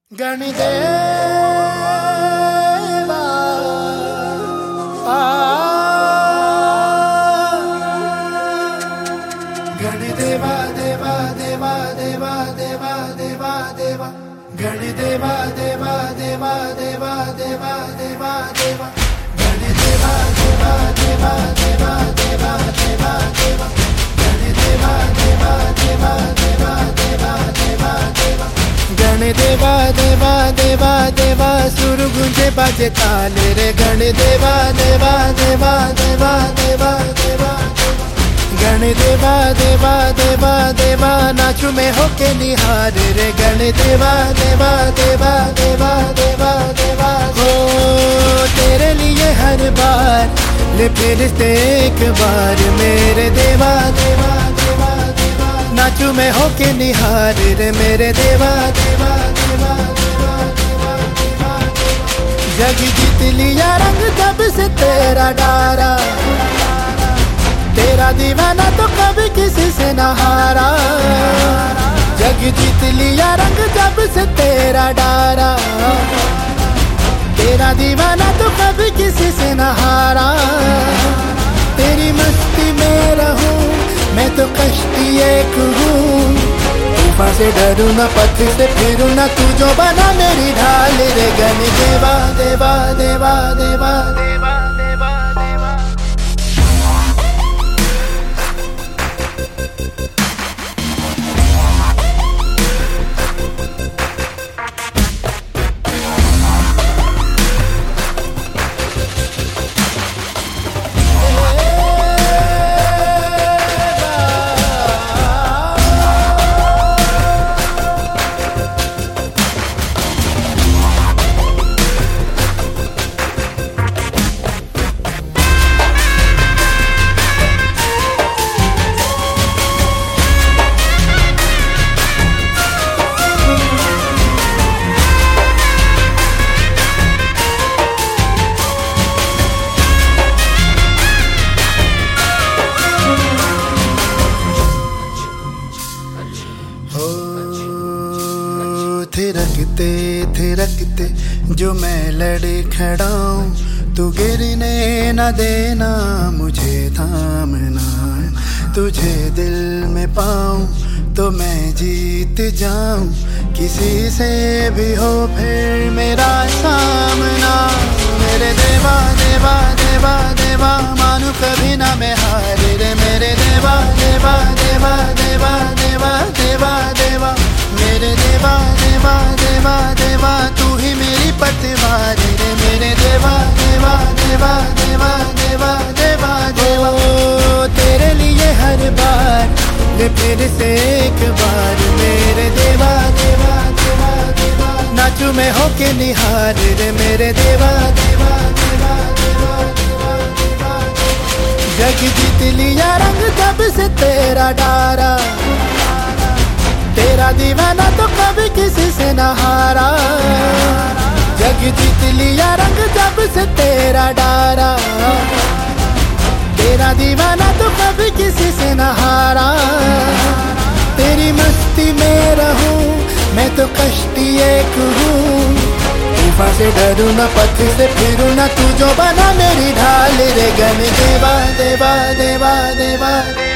गणदेवा गणदेवा देवा देवा देवा देवा देवा देवा गणदेवा देवा देवा देवा देवा देवा देवा गणदेवा देवा देवा देवा देवा देवा देवा गणदेवा देवा देवा देवा देवा देवा देवा गणदेवा देवा देवा देवा सुर गुंजे बाजे ताले रे गणदेवा देवा देवा देवा देवा देवा गणदेवा देवा देवा देवा नाचू में होके निहार रे गणदेवा देवा देवा देवा देवा देवा हो तेरे लिए हर बार ले फिर से एक बार मेरे देवा देवा देवा देवा नाचू में होके निहार रे मेरे देवा देवा देवा देवा देवा देवा जग जीत लिया रंग जब से तेरा डारा तेरा दीवाना तो कभी किसी से न हारा जग जीत लिया रंग जब से तेरा डारा तेरा दीवाना तो कभी किसी से न हारा तेरी मस्ती में रहूं मैं तो कश्ती एक हूँ तूफान से डरूं ना पत्थर से फिरूं ना तू जो बना मेरी ढाल रे गणदेवा देवा देवा देवा देवा देवा देवा थिरकते थिरकते जो मैं लड़े खड़ा हूँ तू गिरने न देना मुझे थामना तुझे दिल में पाऊँ तो मैं जीत जाऊँ किसी से भी हो फिर मेरा सामना मेरे देवा देवा देवा देवा मानू कभी ना मैं हार रे मेरे देवा देवा देवा देवा देवा देवा देवा मेरे देवा देवा देवा देवा तू ही मेरी पतवार रे मेरे देवा देवा देवा देवा देवा देवा देवा तेरे लिए हर बार ले फिर से एक बार मेरे देवा देवा देवा देवा नाचू में होके निहार रे मेरे देवा देवा देवा देवा देवा देवा जग जीत लिया रंग जब से तेरा डारा तेरा दीवाना तो कभी किसी से न हारा जग जीत लिया रंग जब से तेरा डारा तेरा दीवाना तो कभी किसी से न हारा तेरी मस्ती में रहूं मैं तो कश्ती एक हूँ तूफान से डरूं ना पत्थर से फिरूं ना तू जो बना मेरी ढाल रे गणदेवा देवा देवा देवा